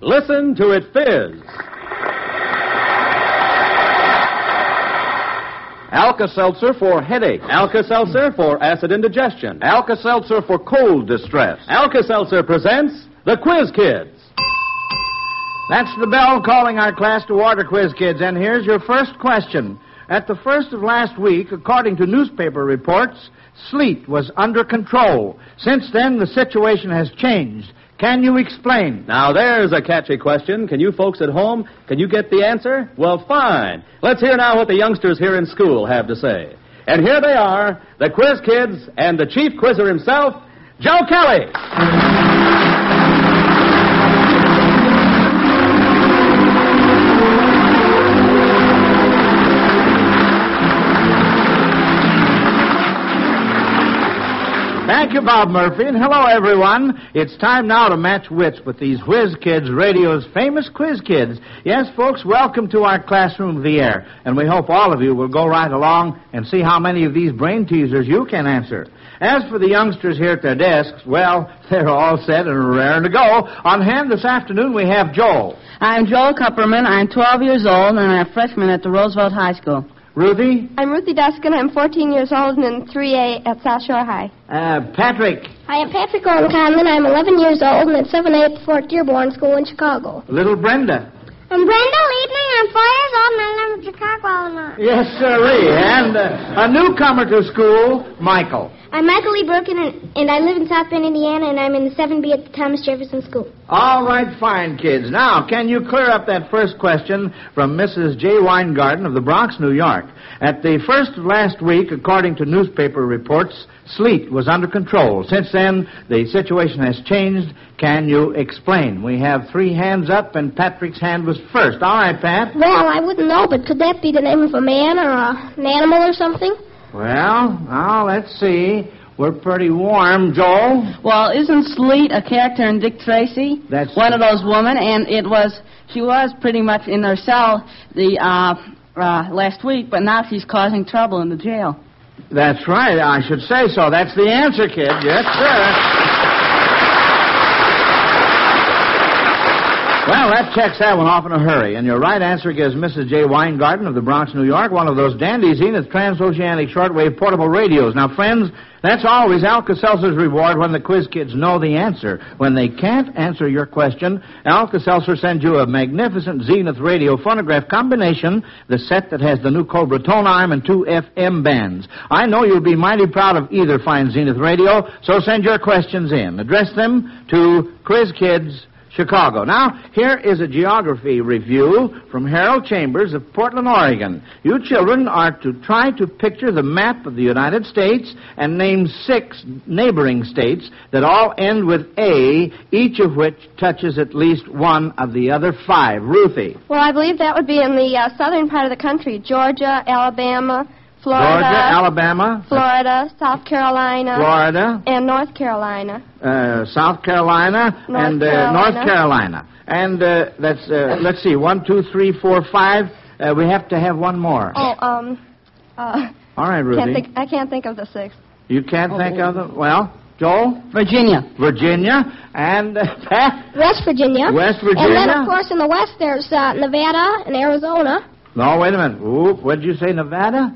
Listen to it fizz. Alka-Seltzer for headache. Alka-Seltzer for acid indigestion. Alka-Seltzer for cold distress. Alka-Seltzer presents the Quiz Kids. That's the bell calling our class to order, Quiz Kids. And here's your first question. At the first of last week, according to newspaper reports, sleet was under control. Since then, the situation has changed. Can you explain? Now, there's a catchy question. Can you folks at home, can you get the answer? Well, fine. Let's hear now what the youngsters here in school have to say. And here they are, the Quiz Kids and the chief quizzer himself, Joe Kelly. Thank you, Bob Murphy, and hello, everyone. It's time now to match wits with these Whiz Kids, radio's famous Quiz Kids. Yes, folks, welcome to our classroom of the air, and we hope all of you will go right along and see how many of these brain teasers you can answer. As for the youngsters here at their desks, well, they're all set and raring to go. On hand this afternoon, we have Joel. I'm Joel Kupperman. I'm 12 years old, and I'm a freshman at the Roosevelt High School. Ruthie? I'm Ruthie Duskin. I'm 14 years old and in 3A at South Shore High. Patrick? I am Patrick Owen-Conlon. I'm 11 years old and at 7A at the Fort Dearborn School in Chicago. Little Brenda? I'm Brenda Liebling. I'm 4 years old and I live in Chicago, Illinois. Yes, sirree. And a newcomer to school, Michael. I'm Michael Lee Brooken, and I live in South Bend, Indiana, and I'm in the 7B at the Thomas Jefferson School. All right, fine, kids. Now, can you clear up that first question from Mrs. J. Weingarten of the Bronx, New York? At the first of last week, according to newspaper reports, sleet was under control. Since then, the situation has changed. Can you explain? We have 3 hands up, and Patrick's hand was first. All right, Pat. Well, I wouldn't know, but could that be the name of a man or an animal or something? Well, now, let's see. We're pretty warm, Joel. Well, isn't Sleet a character in Dick Tracy? That's one of those women, and she was pretty much in her cell last week, but now she's causing trouble in the jail. That's right. I should say so. That's the answer, kid. Yes, sir. Well, that checks that one off in a hurry. And your right answer gives Mrs. J. Weingarten of the Bronx, New York, one of those dandy Zenith transoceanic shortwave portable radios. Now, friends, that's always Alka-Seltzer's reward when the Quiz Kids know the answer. When they can't answer your question, Alka-Seltzer sends you a magnificent Zenith radio phonograph combination, the set that has the new Cobra tone arm and 2 FM bands. I know you'll be mighty proud of either fine Zenith radio, so send your questions in. Address them to Quiz Kids, Chicago. Now, here is a geography review from Harold Chambers of Portland, Oregon. You children are to try to picture the map of the United States and name 6 neighboring states that all end with A, each of which touches at least one of the other 5. Ruthie? Well, I believe that would be in the southern part of the country. Georgia, Alabama, Florida. Georgia, Alabama. Florida, South Carolina. Florida. And North Carolina. South Carolina and North Carolina. And that's, let's see, 1, 2, 3, 4, 5. We have to have one more. Oh, all right, Ruthie. I can't think of the 6th. You can't think of them? Well, Joel? Virginia. Virginia. And Pat? West Virginia. West Virginia. And then, of course, in the west, there's Nevada and Arizona. No, wait a minute. Ooh, what did you say, Nevada?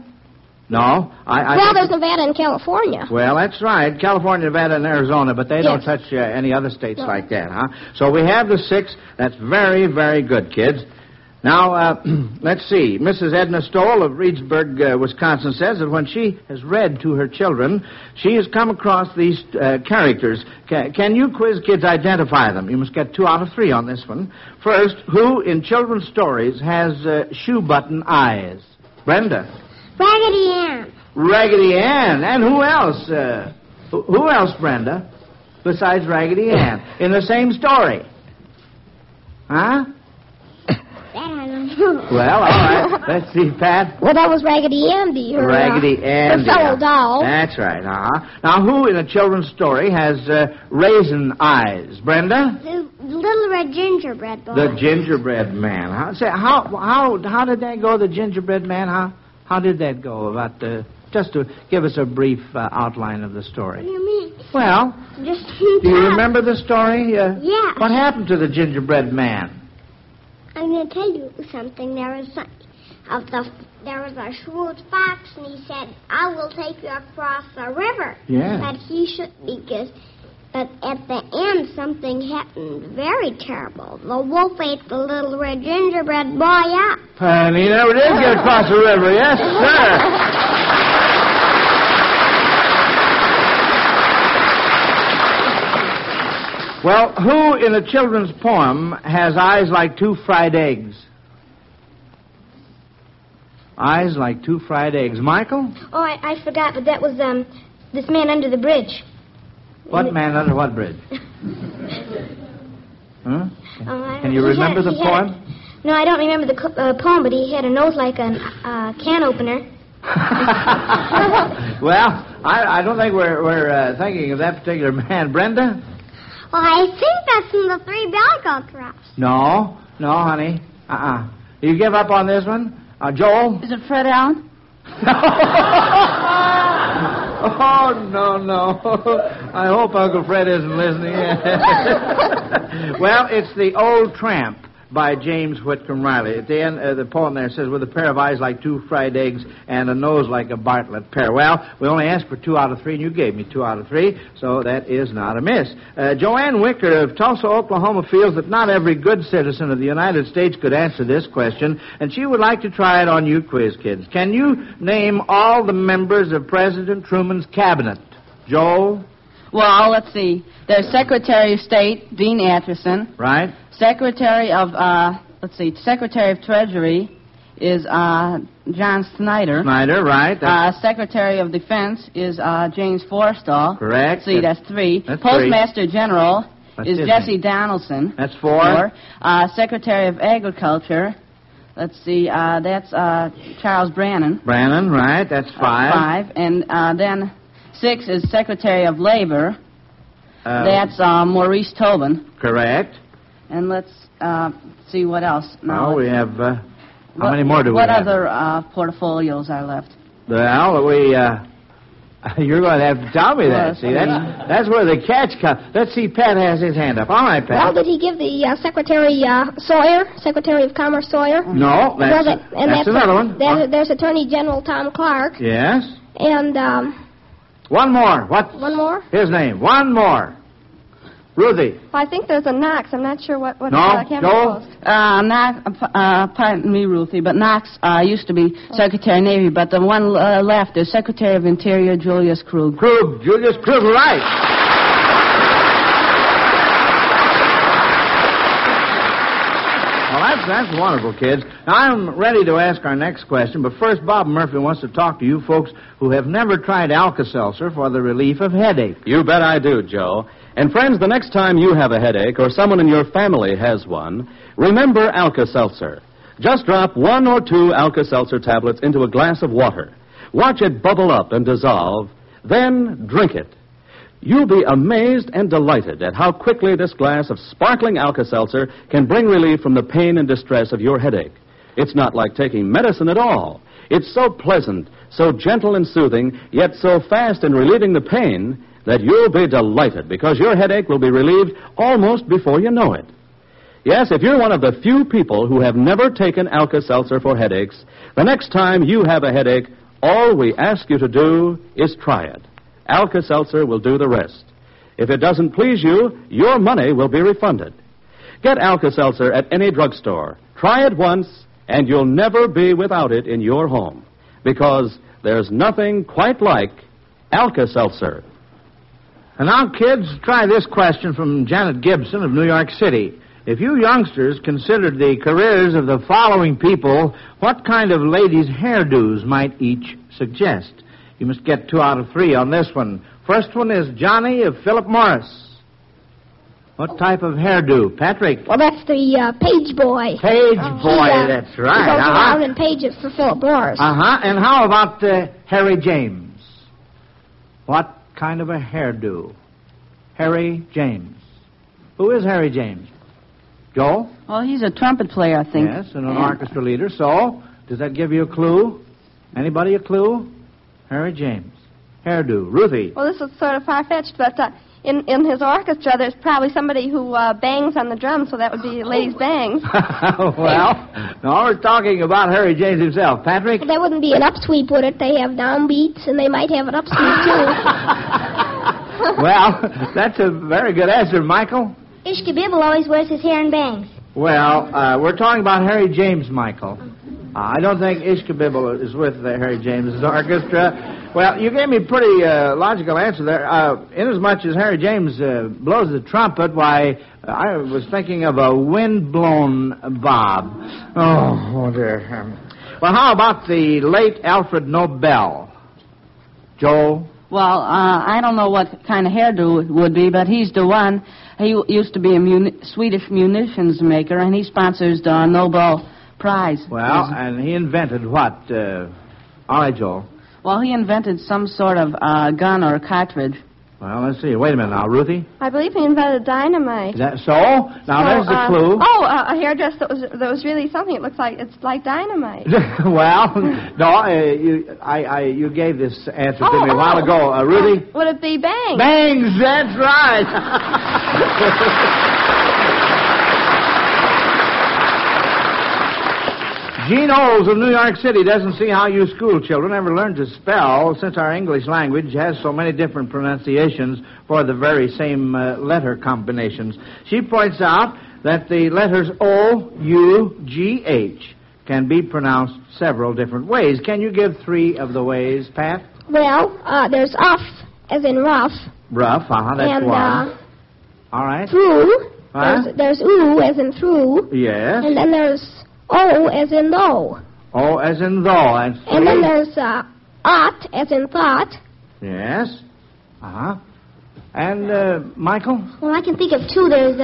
No. Well, there's Nevada and California. Well, that's right. California, Nevada, and Arizona, but they don't touch any other states like that, huh? So we have the 6. That's very, very good, kids. Now, let's see. Mrs. Edna Stoll of Reedsburg, Wisconsin, says that when she has read to her children, she has come across these characters. Can you Quiz Kids identify them? You must get 2 out of 3 on this one. First, who in children's stories has shoe button eyes? Brenda? Raggedy Ann. Raggedy Ann. And who else? Who else, Brenda, besides Raggedy Ann? In the same story? Huh? Well, all right. Let's see, Pat. Well, that was Raggedy Andy. Raggedy Andy. Her fellow doll. That's right. Now, who in a children's story has raisin eyes? Brenda? The little red gingerbread boy. The gingerbread man. How did that go, the gingerbread man? How did that go? Tell just to give us a brief outline of the What do story. you mean? Well, Just do you remember the story? Yeah. What happened to the gingerbread man? I'm going to tell you something. There was a shrewd fox, and he said, "I will take you across the river." Yeah. But he should But at the end, something happened very terrible. The wolf ate the little red gingerbread boy up. And he never did get across the river. Yes, sir. Well, who in a children's poem has eyes like two fried eggs? Eyes like two fried eggs. Michael? Oh, I forgot, but that was this man under the bridge. What man under what bridge? Huh? Can you He remember the had- poem? No, I don't remember the poem, but he had a nose like a can opener. Well, I don't think we're thinking of that particular man. Brenda? Well, I think that's in the Three Belly Goat Drops. No, honey. You give up on this one? Joel? Is it Fred Allen? Oh, no. I hope Uncle Fred isn't listening. Well, it's The Old Tramp by James Whitcomb Riley. At the end, the poem there says, with a pair of eyes like two fried eggs and a nose like a Bartlett pear. Well, we only asked for 2 out of 3, and you gave me 2 out of 3, so that is not amiss. Joanne Wicker of Tulsa, Oklahoma, feels that not every good citizen of the United States could answer this question, and she would like to try it on you quiz kids. Can you name all the members of President Truman's cabinet? Joel? Well, let's see. There's Secretary of State, Dean Acheson. Right? Secretary of, Secretary of Treasury is John Snyder. Snyder, right. Secretary of Defense is James Forrestal. Correct. See, that's 3. That's Postmaster General That's is his Jesse name. Donaldson. That's 4. Secretary of Agriculture, let's see, that's Charles Brannan. Brannan, right. That's 5. 5. And then 6 is Secretary of Labor. That's Maurice Tobin. Correct. And let's see what else. Now we have, how many more do we what have? other portfolios are left? Well, you're going to have to tell me that. Yes, See, that's where the catch comes. Let's see, Pat has his hand up. All right, Pat. Well, did he give the Secretary Sawyer, Secretary of Commerce Sawyer? No, that's another one. There's Attorney General Tom Clark. Yes. And, one more. What? one more? His name. One more. Ruthie. Well, I think there's a Knox. I'm not sure what No, cabinet Joel? post. Pardon me, Ruthie, but Knox used to be Secretary of Navy, but the one left is Secretary of Interior Julius Krug. Krug. Julius Krug, right. Well, that's wonderful, kids. Now, I'm ready to ask our next question, but first, Bob Murphy wants to talk to you folks who have never tried Alka-Seltzer for the relief of headache. You bet I do, Joe. And friends, the next time you have a headache or someone in your family has one, remember Alka-Seltzer. Just drop 1 or 2 Alka-Seltzer tablets into a glass of water. Watch it bubble up and dissolve, then drink it. You'll be amazed and delighted at how quickly this glass of sparkling Alka-Seltzer can bring relief from the pain and distress of your headache. It's not like taking medicine at all. It's so pleasant, so gentle and soothing, yet so fast in relieving the pain that you'll be delighted because your headache will be relieved almost before you know it. Yes, if you're one of the few people who have never taken Alka-Seltzer for headaches, the next time you have a headache, all we ask you to do is try it. Alka-Seltzer will do the rest. If it doesn't please you, your money will be refunded. Get Alka-Seltzer at any drugstore. Try it once, and you'll never be without it in your home. Because there's nothing quite like Alka-Seltzer. And now, kids, try this question from Janet Gibson of New York City. If you youngsters considered the careers of the following people, what kind of ladies' hairdos might each suggest? You must get 2 out of 3 on this one. First one is Johnny of Philip Morris. What type of hairdo? Patrick? Well, that's the page boy. Page boy, that's right. He goes around and pages for Philip Morris. And how about Harry James? What kind of a hairdo? Harry James. Who is Harry James? Joel? Well, he's a trumpet player, I think. Yes, and an orchestra leader. So, does that give you a clue? Anybody a clue? Harry James. Hairdo. Ruthie. Well, this is sort of far-fetched, but in his orchestra, there's probably somebody who bangs on the drums, so that would be Ladies Bangs. Well, no, we're talking about Harry James himself. Patrick? That wouldn't be an upsweep, would it? They have downbeats, and they might have an upsweep, too. Well, that's a very good answer, Michael. Ishkabibble always wears his hair in bangs. Well, we're talking about Harry James, Michael. I don't think Ishkabibble is with Harry James's orchestra. Well, you gave me a pretty logical answer there. Inasmuch as Harry James blows the trumpet, why, I was thinking of a wind-blown bob. Oh, dear. Well, how about the late Alfred Nobel? Joel? Well, I don't know what kind of hairdo it would be, but he's the one. He used to be a Swedish munitions maker, and he sponsors the Nobel Prize. Well, and he invented what? All right, Joel. Well, he invented some sort of gun or cartridge. Well, let's see. Wait a minute now, Ruthie. I believe he invented dynamite. Is that so? Now, there's the clue. A hairdress that was really something. It looks like it's like dynamite. Well, no, you gave this answer to me a while ago. Ruthie? Would it be Bangs? Bangs, that's right. Gene Olds of New York City doesn't see how you school children ever learn to spell, since our English language has so many different pronunciations for the very same letter combinations. She points out that the letters O-U-G-H can be pronounced several different ways. Can you give 3 of the ways, Pat? Well, there's uff, as in rough. Rough, that's and, one. All right. Through. Huh? There's oo, as in through. Yes. And then there's O, as in though. O, as in though. That's 3. And then there's ot, as in thought. Yes. Uh-huh. And, Michael? Well, I can think of 2. There's,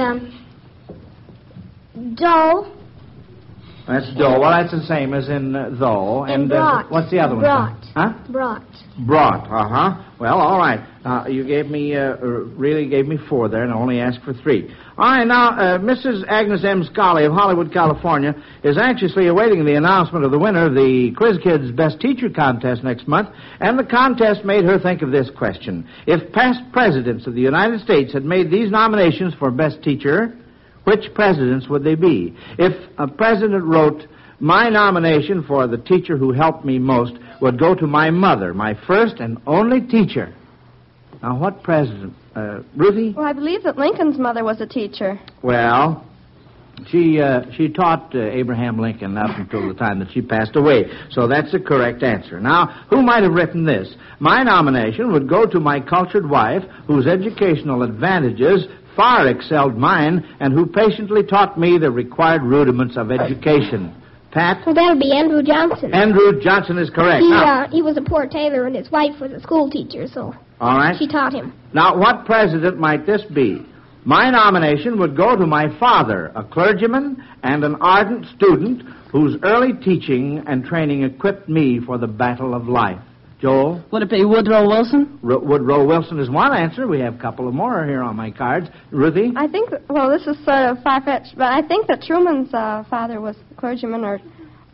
dough. That's dough. Well, that's the same as in though. And brought. What's the other one? Brought. Huh? Brought. Brought. Uh-huh. Well, all right. You gave me, really gave me 4 there, and I only asked for 3. All right, now, Mrs. Agnes M. Scully of Hollywood, California, is anxiously awaiting the announcement of the winner of the Quiz Kids Best Teacher contest next month, and the contest made her think of this question. If past presidents of the United States had made these nominations for Best Teacher, which presidents would they be? If a president wrote, "My nomination for the teacher who helped me most would go to my mother, my first and only teacher." Now, what president? Ruthie? Well, I believe that Lincoln's mother was a teacher. Well, she taught Abraham Lincoln up until the time that she passed away. So that's the correct answer. Now, who might have written this? "My nomination would go to my cultured wife, whose educational advantages far excelled mine, and who patiently taught me the required rudiments of education." Pat? Well, that would be Andrew Johnson. Andrew Johnson is correct. He was a poor tailor, and his wife was a school teacher, so all right. She taught him. Now, what president might this be? "My nomination would go to my father, a clergyman and an ardent student whose early teaching and training equipped me for the battle of life." Joel? Would it be Woodrow Wilson? Woodrow Wilson is one answer. We have a couple of more here on my cards. Ruthie? I think, well, this is sort of far-fetched, but I think that Truman's father was a clergyman or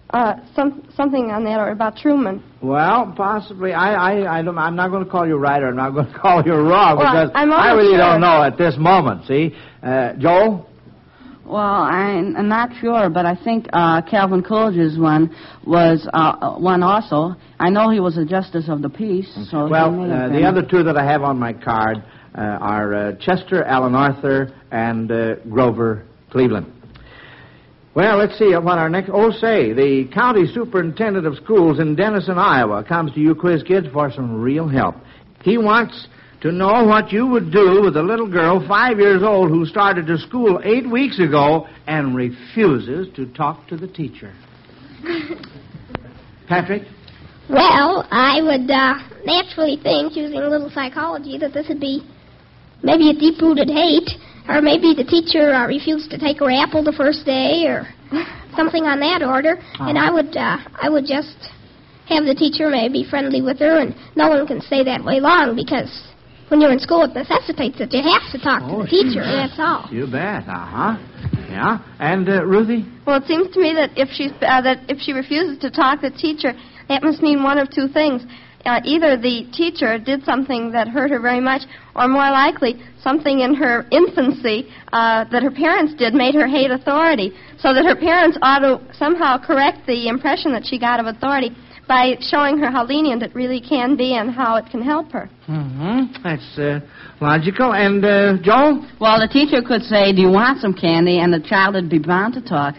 something on that, or about Truman. Well, possibly. I'm not going to call you right, or I'm not going to call you wrong, because I really don't know at this moment, see? Joel? Well, I'm not sure, but I think Calvin Coolidge's one was one also. I know he was a justice of the peace. So well, the other 2 that I have on my card are Chester Allen Arthur and Grover Cleveland. Well, let's see what our next... Oh, say, the county superintendent of schools in Denison, Iowa, comes to you, Quiz Kids, for some real help. He wants to know what you would do with a little girl 5 years old who started to school 8 weeks ago and refuses to talk to the teacher. Patrick? Well, I would naturally think, using a little psychology, that this would be maybe a deep-rooted hate, or maybe the teacher refused to take her apple the first day, or something on that order. And I would just have the teacher maybe friendly with her, and no one can stay that way long, because when you're in school, it necessitates that you have to talk to the teacher, that's all. You bet. Uh-huh. Yeah. And, Ruthie? Well, it seems to me that if she refuses to talk to the teacher, that must mean one of 2 things. either the teacher did something that hurt her very much, or more likely, something in her infancy that her parents did made her hate authority, so that her parents ought to somehow correct the impression that she got of authority by showing her how lenient it really can be and how it can help her. Mm-hmm. That's logical. And, Joel? Well, the teacher could say, "Do you want some candy?" and the child would be bound to talk.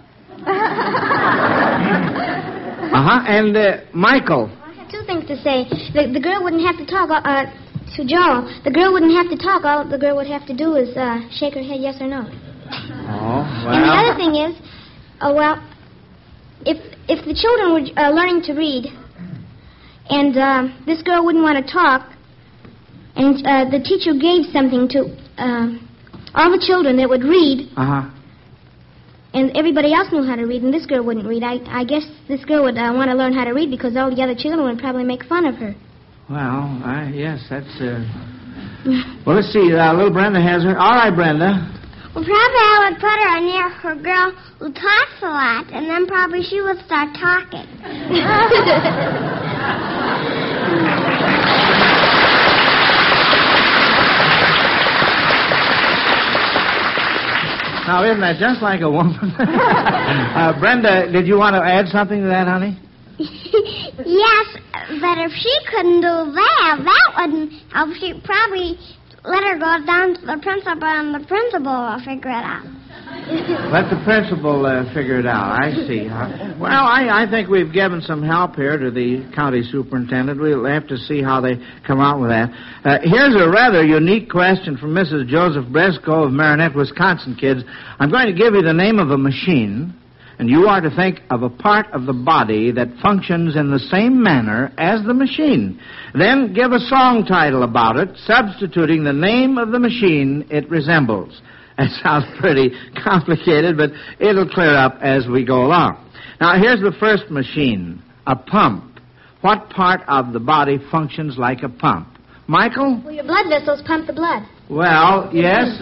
And, Michael? I have two things to say. The girl wouldn't have to talk to Joel. The girl wouldn't have to talk. All the girl would have to do is shake her head yes or no. Oh, well. And the other thing is, if the children were learning to read, and this girl wouldn't want to talk, and the teacher gave something to all the children that would read, and everybody else knew how to read, and this girl wouldn't read, I guess this girl would want to learn how to read because all the other children would probably make fun of her. Well, yes, that's... Well, let's see. Little Brenda has her. All right, Brenda. Well, probably I would put her near her girl who talks a lot, and then probably she would start talking. Now, isn't that just like a woman? Brenda, did you want to add something to that, honey? Yes, but if she couldn't do that wouldn't help. She'd probably let her go down to the principal, and the principal will figure it out. Let the principal figure it out. I see. Well, I think we've given some help here to the county superintendent. We'll have to see how they come out with that. Here's a rather unique question from Mrs. Joseph Bresco of Marinette, Wisconsin, kids. I'm going to give you the name of a machine, and you are to think of a part of the body that functions in the same manner as the machine. Then give a song title about it, substituting the name of the machine it resembles. That sounds pretty complicated, but it'll clear up as we go along. Now, here's the first machine, a pump. What part of the body functions like a pump? Michael? Well, your blood vessels pump the blood. Well, yes.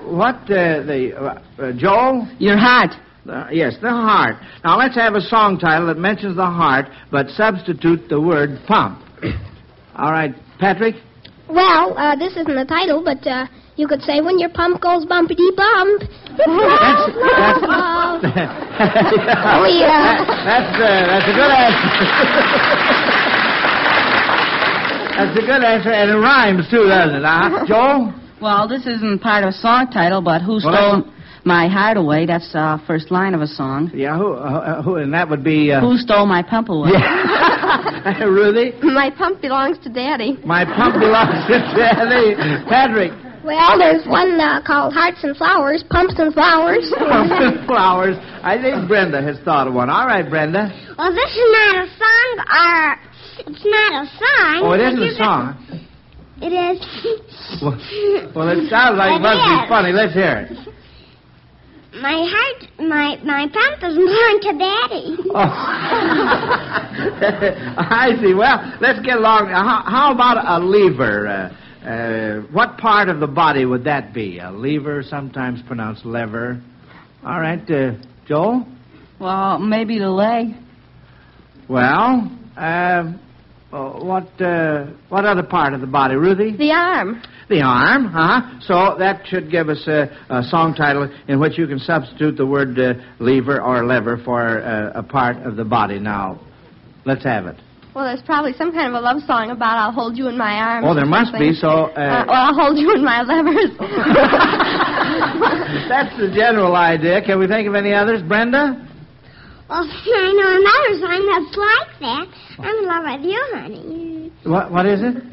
Joel? Your heart. Yes, the heart. Now, let's have a song title that mentions the heart, but substitute the word pump. All right, Patrick? Well, this isn't the title, but you could say, "When your pump goes bumpity bump." That's Oh, yeah. That's a good answer. That's a good answer, and it rhymes, too, doesn't it? Joel? Well, this isn't part of a song title, but Who Stole My Heart Away? That's the first line of a song. Yeah, who and that would be... Who Stole My Pump Away? Yeah. Ruthie? My pump belongs to Daddy. My pump belongs to Daddy. Patrick? Well, there's one called Hearts and Flowers, Pumps and Flowers. Pumps and Flowers. I think Brenda has thought of one. All right, Brenda. Well, this is not a song, it's not a song. Oh, it isn't a song. It is. Well, it sounds like it must be funny. Let's hear it. My pump is belong to Daddy. Oh. I see. Well, let's get along. How about a lever? What part of the body would that be? A lever, sometimes pronounced lever. All right, Joel? Well, maybe the leg. Well, what other part of the body, Ruthie? The arm. The arm, So that should give us a song title in which you can substitute the word lever or lever for a part of the body. Now, let's have it. Well, there's probably some kind of a love song about I'll hold you in my arms. Oh, there must be, so... well, I'll hold you in my levers. That's the general idea. Can we think of any others? Brenda? Well, I know another song that's like that. I'm in love with you, honey. What is it?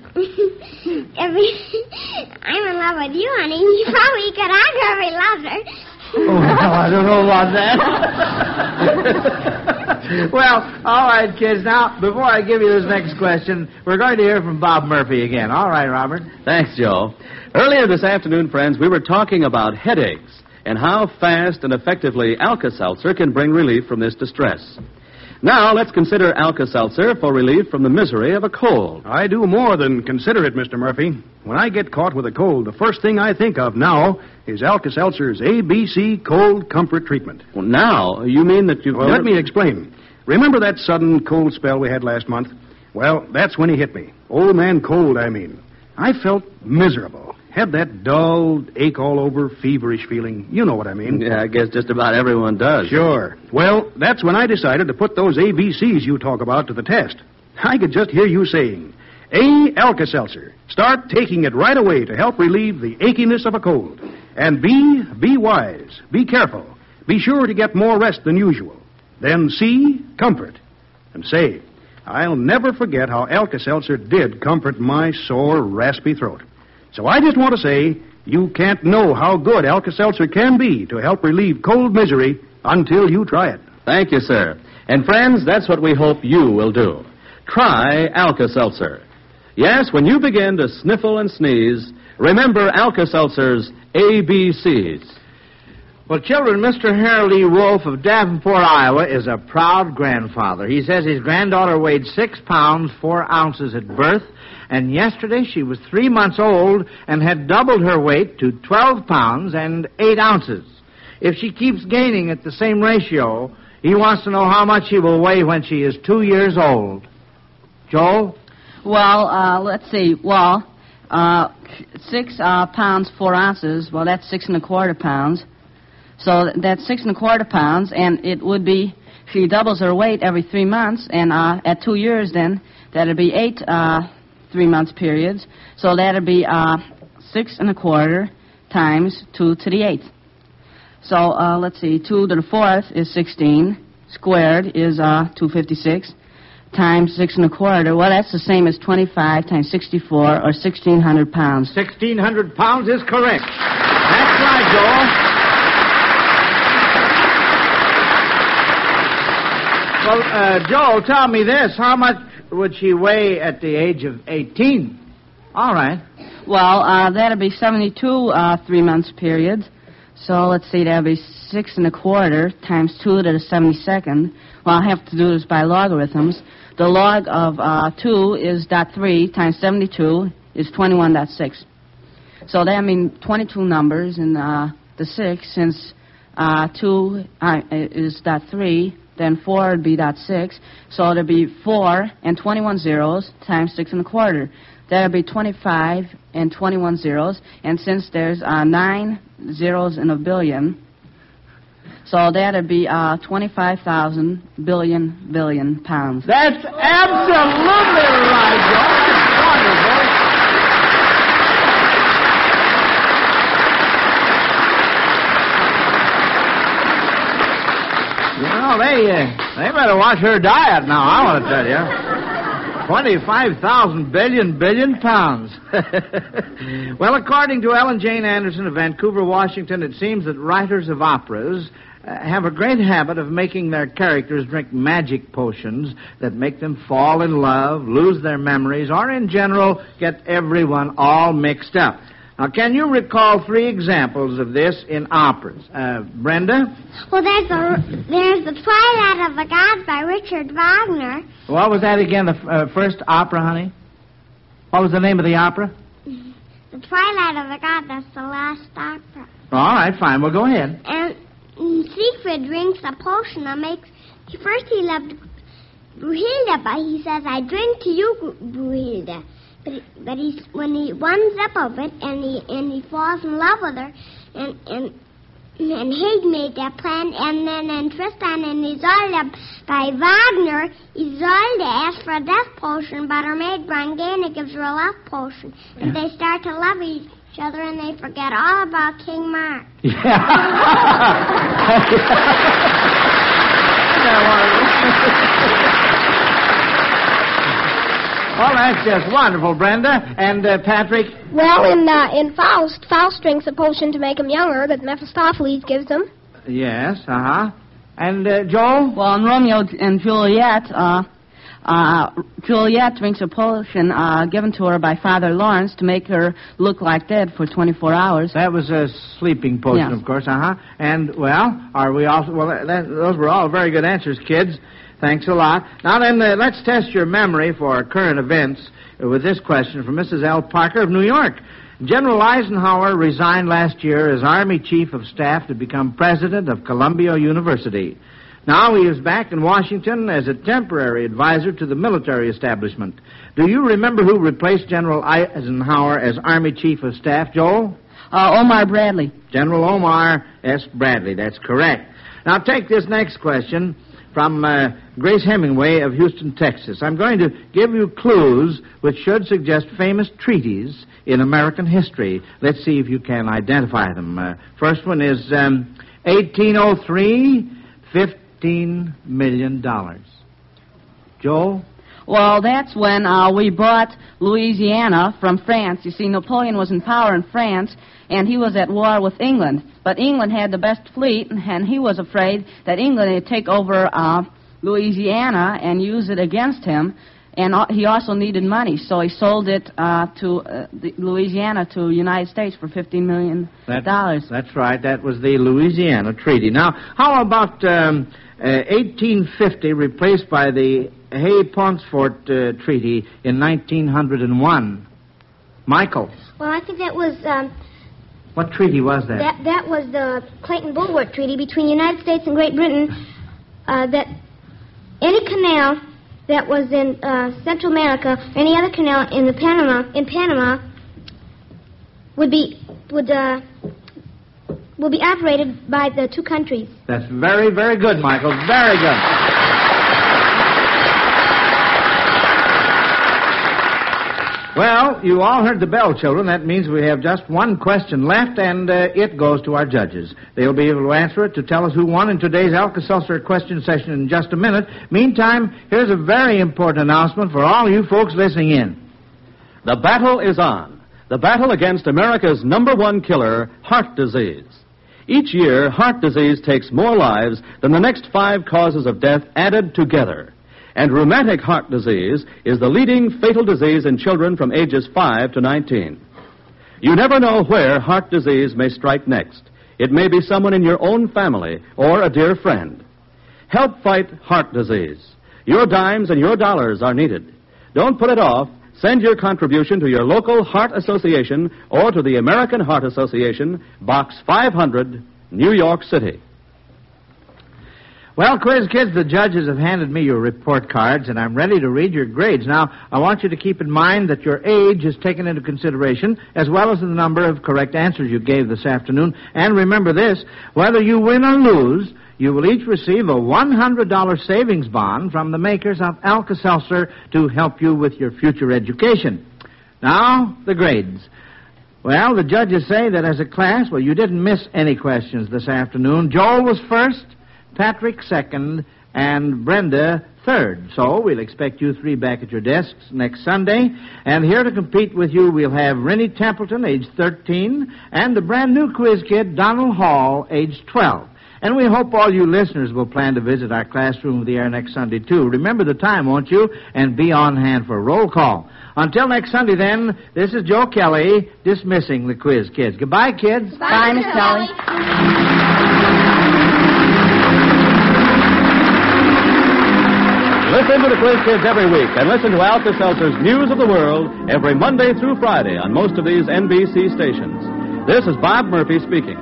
I'm in love with you, honey. You probably could argue every lover. Oh, well, I don't know about that. Well, all right, kids. Now, before I give you this next question, we're going to hear from Bob Murphy again. All right, Robert. Thanks, Joe. Earlier this afternoon, friends, we were talking about headaches and how fast and effectively Alka-Seltzer can bring relief from this distress. Now, let's consider Alka-Seltzer for relief from the misery of a cold. I do more than consider it, Mr. Murphy. When I get caught with a cold, the first thing I think of now is Alka-Seltzer's ABC Cold Comfort Treatment. Well, now, you mean that you've... Well, let me explain. Remember that sudden cold spell we had last month? Well, that's when he hit me. Old man cold, I mean. I felt miserable. Had that dull, ache all over, feverish feeling. You know what I mean. Yeah, I guess just about everyone does. Sure. Well, that's when I decided to put those ABCs you talk about to the test. I could just hear you saying, A, Alka-Seltzer. Start taking it right away to help relieve the achiness of a cold. And B, be wise. Be careful. Be sure to get more rest than usual. Then C, comfort. And say, I'll never forget how Alka-Seltzer did comfort my sore, raspy throat. So I just want to say, you can't know how good Alka-Seltzer can be to help relieve cold misery until you try it. Thank you, sir. And friends, that's what we hope you will do. Try Alka-Seltzer. Yes, when you begin to sniffle and sneeze, remember Alka-Seltzer's ABCs. Well, children, Mr. Harold E. Wolf of Davenport, Iowa, is a proud grandfather. He says his granddaughter weighed 6 pounds, 4 ounces at birth, and yesterday she was 3 months old and had doubled her weight to 12 pounds and 8 ounces. If she keeps gaining at the same ratio, he wants to know how much she will weigh when she is 2 years old. Joel? Well, let's see. Well, 6 pounds, 4 ounces. Well, that's 6 1/4 pounds. So that's 6 1/4 pounds, and it would be, she doubles her weight every 3 months, and at 2 years then, that'd be 8 3-month periods. So that'd be 6 1/4 times 2 to the 8th. So let's see, 2 to the 4th is 16, squared is 256, times 6 1/4. Well, that's the same as 25 times 64, or 1,600 pounds. 1,600 pounds is correct. That's right, Joel. Well, Joel, tell me this. How much would she weigh at the age of 18? All right. Well, that'd be 72 3-month periods. So let's see, that'd be 6 1/4 times 2 to the 72nd. Well, I'll have to do this by logarithms. The log of 2 is 0.3 times 72 is 21.6. So that means 22 numbers in the 6, since 2 is 0.3, then 4 would be 0.6. So it'd be 4 and 21 zeros times 6 1/4. That'd be 25 and 21 zeros. And since there's 9 zeros in a billion, so that'd be 25,000 billion pounds. That's absolutely right, Joel. That's wonderful. You know, they better watch her diet now, I want to tell you. 25,000 billion pounds. Well, according to Ellen Jane Anderson of Vancouver, Washington, it seems that writers of operas have a great habit of making their characters drink magic potions that make them fall in love, lose their memories, or in general get everyone all mixed up. Now, can you recall 3 examples of this in operas? Brenda? Well, there's the Twilight of the Gods by Richard Wagner. What was that again, the first opera, honey? What was the name of the opera? The Twilight of the Gods, that's the last opera. All right, fine. Well, go ahead. And Siegfried drinks a potion that makes... First he loved Brunhilde, but he says, I drink to you, Brunhilde. But when he winds up of it and he falls in love with her, and Hig made that plan, and then in Tristan and Isolde by Wagner, Isolde asks for a death potion, but her maid Brangäne gives her a love potion, and they start to love each other, and they forget all about King Mark. Well, that's just wonderful, Brenda. And Patrick? Well, in Faust drinks a potion to make him younger that Mephistopheles gives him. Yes, uh-huh. And Joel? Well, in Romeo and Juliet, Juliet drinks a potion given to her by Father Lawrence to make her look like dead for 24 hours. That was a sleeping potion, yes. Of course, uh-huh. And, well, are we also... Well, those were all very good answers, kids. Thanks a lot. Now then, let's test your memory for current events with this question from Mrs. L. Parker of New York. General Eisenhower resigned last year as Army Chief of Staff to become President of Columbia University. Now he is back in Washington as a temporary advisor to the military establishment. Do you remember who replaced General Eisenhower as Army Chief of Staff, Joel? Omar Bradley. General Omar S. Bradley, that's correct. Now take this next question from Grace Hemingway of Houston, Texas. I'm going to give you clues which should suggest famous treaties in American history. Let's see if you can identify them. First one is 1803, $15 million. Joel? Well, that's when we bought Louisiana from France. You see, Napoleon was in power in France, and he was at war with England. But England had the best fleet, and he was afraid that England would take over Louisiana and use it against him. And he also needed money, so he sold it to Louisiana to the United States for $15 million. That's right. That was the Louisiana Treaty. Now, how about 1850 replaced by the Hay-Pauncefote Treaty in 1901? Michael? Well, I think that was... what treaty was that? That was the Clayton-Bulworth Treaty between the United States and Great Britain, that any canal that was in Central America, any other canal in Panama would be operated by the two countries. That's very, very good, Michael. Very good. Well, you all heard the bell, children. That means we have just one question left, and it goes to our judges. They'll be able to answer it to tell us who won in today's Alka-Seltzer question session in just a minute. Meantime, here's a very important announcement for all you folks listening in. The battle is on. The battle against America's #1 killer, heart disease. Each year, heart disease takes more lives than the next 5 causes of death added together. And rheumatic heart disease is the leading fatal disease in children from ages 5 to 19. You never know where heart disease may strike next. It may be someone in your own family or a dear friend. Help fight heart disease. Your dimes and your dollars are needed. Don't put it off. Send your contribution to your local Heart Association or to the American Heart Association, Box 500, New York City. Well, quiz kids, the judges have handed me your report cards, and I'm ready to read your grades. Now, I want you to keep in mind that your age is taken into consideration, as well as the number of correct answers you gave this afternoon. And remember this, whether you win or lose, you will each receive a $100 savings bond from the makers of Alka-Seltzer to help you with your future education. Now, the grades. Well, the judges say that as a class, you didn't miss any questions this afternoon. Joel was first, Patrick second, and Brenda third. So we'll expect you 3 back at your desks next Sunday. And here to compete with you, we'll have Rennie Templeton, age 13, and the brand new quiz kid, Donald Hall, age 12. And we hope all you listeners will plan to visit our classroom of the air next Sunday, too. Remember the time, won't you? And be on hand for a roll call. Until next Sunday, then, this is Joe Kelly dismissing the quiz kids. Goodbye, kids. Bye, Miss Kelly. Listen to the Quiz Kids every week, and listen to Alka-Seltzer's News of the World every Monday through Friday on most of these NBC stations. This is Bob Murphy speaking.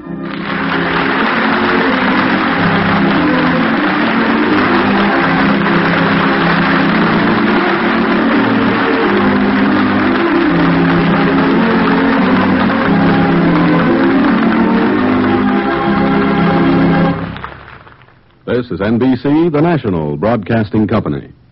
This is NBC, the national broadcasting company.